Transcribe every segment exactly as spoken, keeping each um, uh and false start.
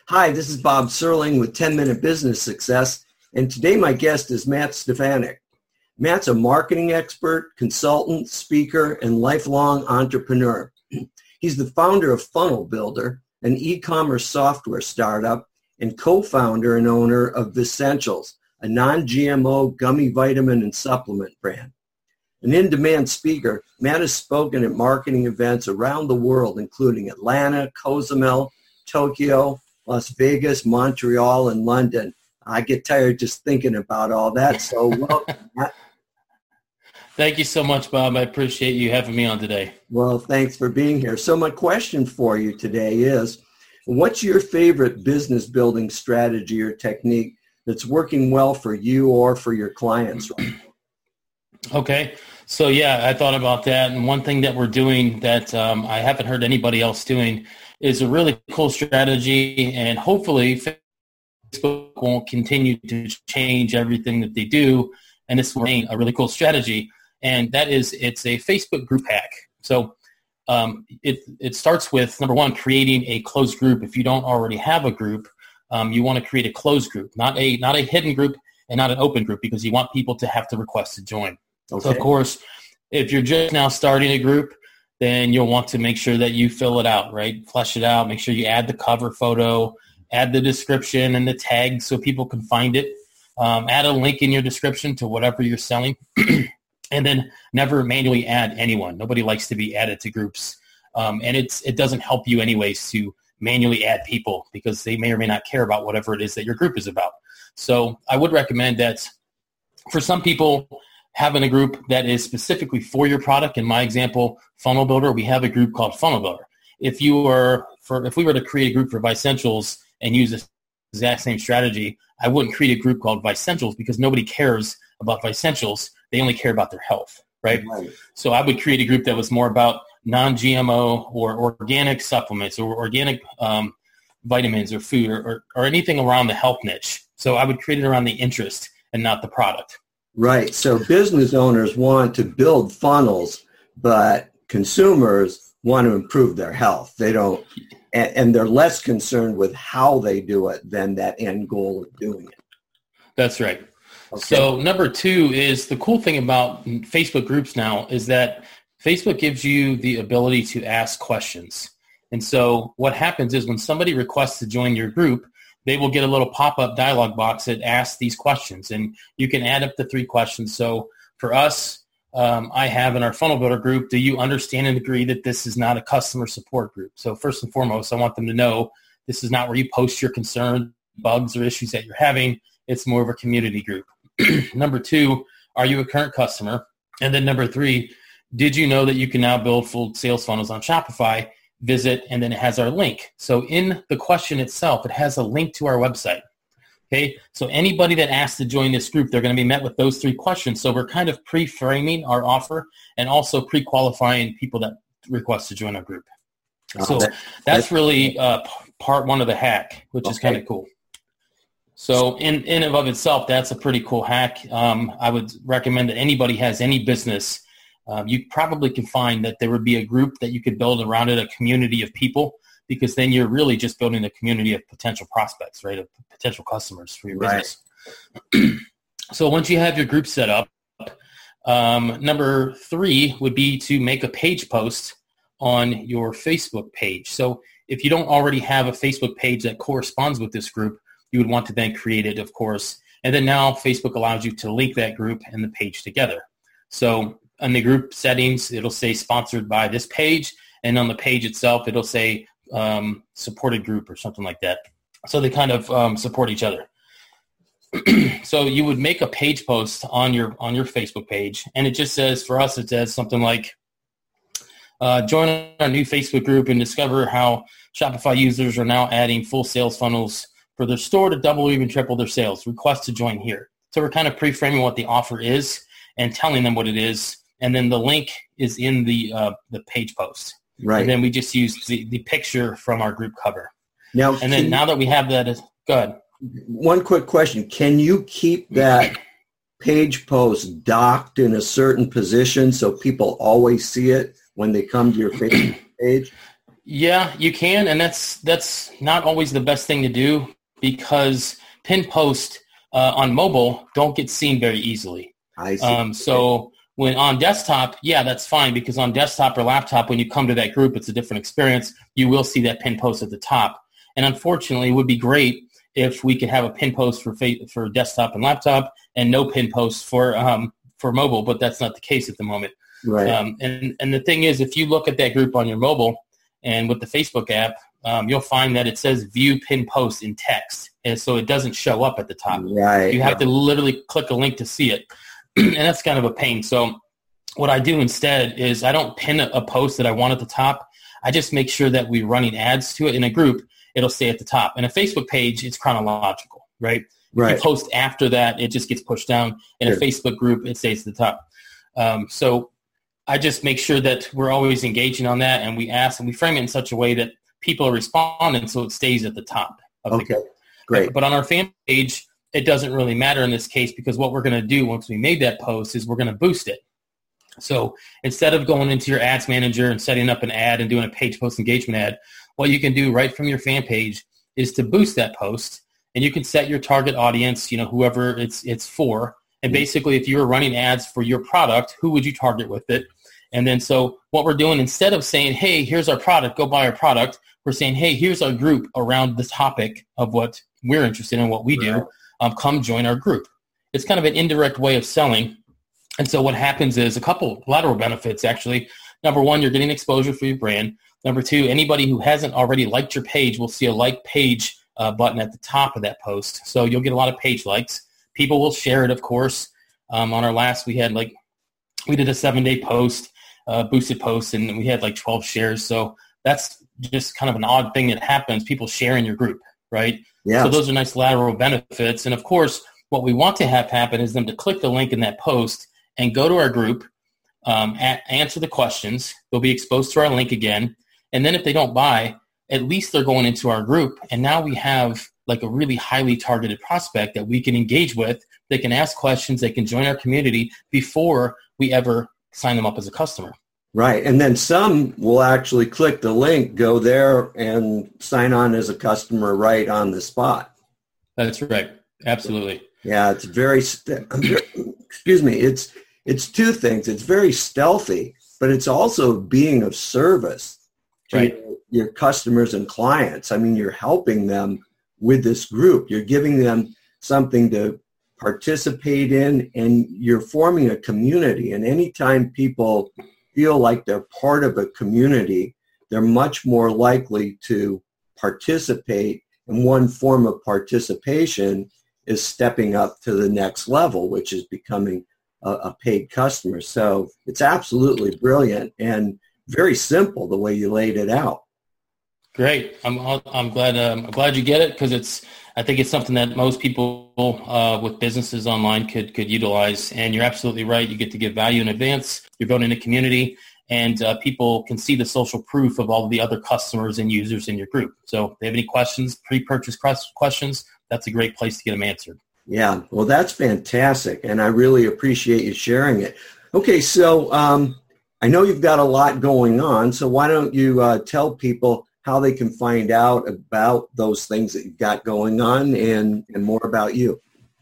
Hi, this is Bob Serling with ten minute Business Success, and today my guest is Matt Stefanik. Matt's a marketing expert, consultant, speaker, and lifelong entrepreneur. He's the founder of Funnel Builder, an e-commerce software startup, and co-founder and owner of Visentials, a non-G M O gummy vitamin and supplement brand. An in-demand speaker, Matt has spoken at marketing events around the world, including Atlanta, Cozumel, Tokyo, Las Vegas, Montreal, and London. I get tired just thinking about all that, so welcome, Matt. Thank you so much, Bob. I appreciate you having me on today. Well, thanks for being here. So my question for you today is, what's your favorite business building strategy or technique that's working well for you or for your clients right now? Okay. So, yeah, I thought about that. And one thing that we're doing that um, I haven't heard anybody else doing is a really cool strategy. And hopefully Facebook won't continue to change everything that they do. And this will remain a really cool strategy. And that is, it's a Facebook group hack. So um, it, it starts with, number one, creating a closed group. If you don't already have a group, um, you want to create a closed group, not a not a hidden group and not an open group, because you want people to have to request to join. Okay. So, of course, if you're just now starting a group, then you'll want to make sure that you fill it out, right? Flesh it out. Make sure you add the cover photo, add the description and the tag so people can find it. Um, add a link in your description to whatever you're selling. And then never manually add anyone. Nobody likes to be added to groups. Um, and it's it doesn't help you anyways to manually add people, because they may or may not care about whatever it is that your group is about. So I would recommend that for some people, having a group that is specifically for your product. In my example, Funnel Builder, we have a group called Funnel Builder. If you were, for, if we were to create a group for Visentials and use the exact same strategy, I wouldn't create a group called Visentials, because nobody cares about Visentials. They only care about their health, right? right? So I would create a group that was more about non-G M O or organic supplements or organic um, vitamins or food or, or, or anything around the health niche. So I would create it around the interest and not the product. Right. So business owners want to build funnels, but consumers want to improve their health. They don't, and, and they're less concerned with how they do it than that end goal of doing it. That's right. Okay. So number two is, the cool thing about Facebook groups now is that Facebook gives you the ability to ask questions. And so what happens is when somebody requests to join your group, they will get a little pop-up dialog box that asks these questions, and you can add up to three questions. So for us, um, I have in our Funnel Builder group, do you understand and agree that this is not a customer support group? So first and foremost, I want them to know this is not where you post your concerns, bugs, or issues that you're having. It's more of a community group. Number two, are you a current customer? And then number three, did you know that you can now build full sales funnels on Shopify? Visit, and then it has our link. So in the question itself, it has a link to our website. Okay, so anybody that asks to join this group, they're going to be met with those three questions. So we're kind of pre-framing our offer and also pre-qualifying people that request to join our group. Oh, so that, that's, that's really uh, part one of the hack, which okay. is kind of cool. So in, in and of itself, that's a pretty cool hack. Um, I would recommend that anybody has any business, um, you probably can find that there would be a group that you could build around it, a community of people, because then you're really just building a community of potential prospects, right, of potential customers for your right. business. So once you have your group set up, um, number three would be to make a page post on your Facebook page. So if you don't already have a Facebook page that corresponds with this group, you would want to then create it, of course. And then now Facebook allows you to link that group and the page together. So on the group settings, it'll say sponsored by this page. And on the page itself, it'll say um, supported group or something like that. So they kind of um, support each other. So you would make a page post on your on your Facebook page. And it just says, for us, it says something like, uh, join our new Facebook group and discover how Shopify users are now adding full sales funnels for their store to double or even triple their sales. Request to join here. So we're kind of pre-framing what the offer is and telling them what it is. And then the link is in the uh, the page post. Right. And then we just use the, the picture from our group cover. Now, and then now that we have that, go ahead. One quick question. Can you keep that page post docked in a certain position so people always see it when they come to your Facebook page? Yeah, you can, and that's that's not always the best thing to do because pin posts uh, on mobile don't get seen very easily. I see. Um, so when on desktop, yeah, that's fine because on desktop or laptop, when you come to that group, it's a different experience. You will see that pin post at the top. And unfortunately, it would be great if we could have a pin post for for desktop and laptop and no pin posts for um, for mobile, but that's not the case at the moment. Right. Um, and, and the thing is, if you look at that group on your mobile and with the Facebook app, um, you'll find that it says view pin post in text. And so it doesn't show up at the top. Right. You have to literally click a link to see it. And that's kind of a pain. So what I do instead is I don't pin a, a post that I want at the top. I just make sure that we're running ads to it in a group. It'll stay at the top. And a Facebook page, it's chronological, right? Right. If you post after that, it just gets pushed down. In Sure. a Facebook group, it stays at the top. Um, so I just make sure that we're always engaging on that, and we ask and we frame it in such a way that people are responding so it stays at the top of Okay. the group. Great. But on our fan page, it doesn't really matter in this case because what we're going to do once we made that post is we're going to boost it. So instead of going into your ads manager and setting up an ad and doing a page post engagement ad, what you can do right from your fan page is to boost that post, and you can set your target audience, you know, whoever it's it's for. And basically, if you were running ads for your product, who would you target with it? And then so what we're doing, instead of saying, hey, here's our product, go buy our product, we're saying, hey, here's our group around the topic of what we're interested in, what we do. Right. Um, come join our group. It's kind of an indirect way of selling. And so what happens is a couple lateral benefits, actually. Number one, you're getting exposure for your brand. Number two, anybody who hasn't already liked your page will see a like page uh, button at the top of that post. So you'll get a lot of page likes. People will share it, of course. Um, on our last, we had like, we did a seven-day post, uh, boosted post, and we had like twelve shares. So that's just kind of an odd thing that happens. People share in your group, right? Yeah. So those are nice lateral benefits. And of course, what we want to have happen is them to click the link in that post and go to our group, um, a- answer the questions. They'll be exposed to our link again. And then if they don't buy, at least they're going into our group. And now we have like a really highly targeted prospect that we can engage with. They can ask questions. They can join our community before we ever sign them up as a customer. Right. And then some will actually click the link, go there, and sign on as a customer right on the spot. That's right. Absolutely. Yeah, it's very, st- excuse me, it's it's two things. It's very stealthy, but it's also being of service to Right. your, your customers and clients. I mean, you're helping them with this group. You're giving them something to participate in, and you're forming a community. And anytime people feel like they're part of a community, they're much more likely to participate. And one form of participation is stepping up to the next level, which is becoming a, a paid customer. So it's absolutely brilliant and very simple the way you laid it out. Great. I'm I'm glad um, I'm glad you get it because it's I think it's something that most people uh, with businesses online could could utilize. And you're absolutely right. You get to give value in advance. You're building a community, and uh, people can see the social proof of all of the other customers and users in your group. So if they have any questions, pre-purchase questions, that's a great place to get them answered. Yeah, well, that's fantastic, and I really appreciate you sharing it. Okay, so um, I know you've got a lot going on, so why don't you uh, tell people how they can find out about those things that you've got going on and, and more about you.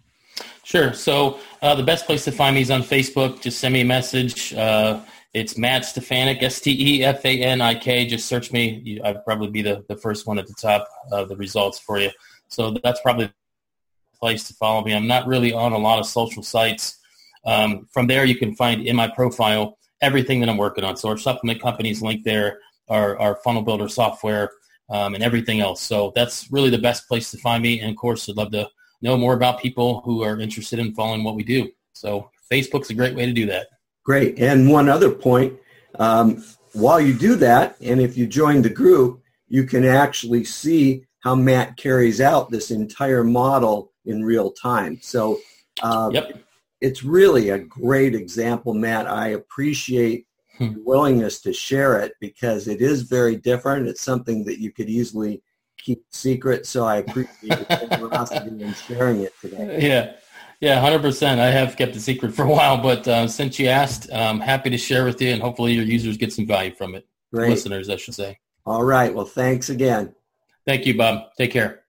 Sure. So uh, the best place to find me is on Facebook. Just send me a message. Uh, it's Matt Stefanik, S T E F A N I K. Just search me. I'd probably be the, the first one at the top of the results for you. So that's probably the place to follow me. I'm not really on a lot of social sites. Um, from there, you can find in my profile everything that I'm working on. So our supplement company's linked there. Our, our funnel builder software, um, and everything else. So that's really the best place to find me. And of course, I'd love to know more about people who are interested in following what we do. So Facebook's a great way to do that. Great. And one other point, um, while you do that, and if you join the group, you can actually see how Matt carries out this entire model in real time. So uh, yep. It's really a great example, Matt. I appreciate your willingness to share it because it is very different. It's something that you could easily keep secret. So I appreciate your generosity in sharing it today. Yeah. Yeah, one hundred percent. I have kept it secret for a while, but uh, since you asked, I'm happy to share with you, and hopefully your users get some value from it. Great. Listeners, I should say. All right. Well, thanks again. Thank you, Bob. Take care.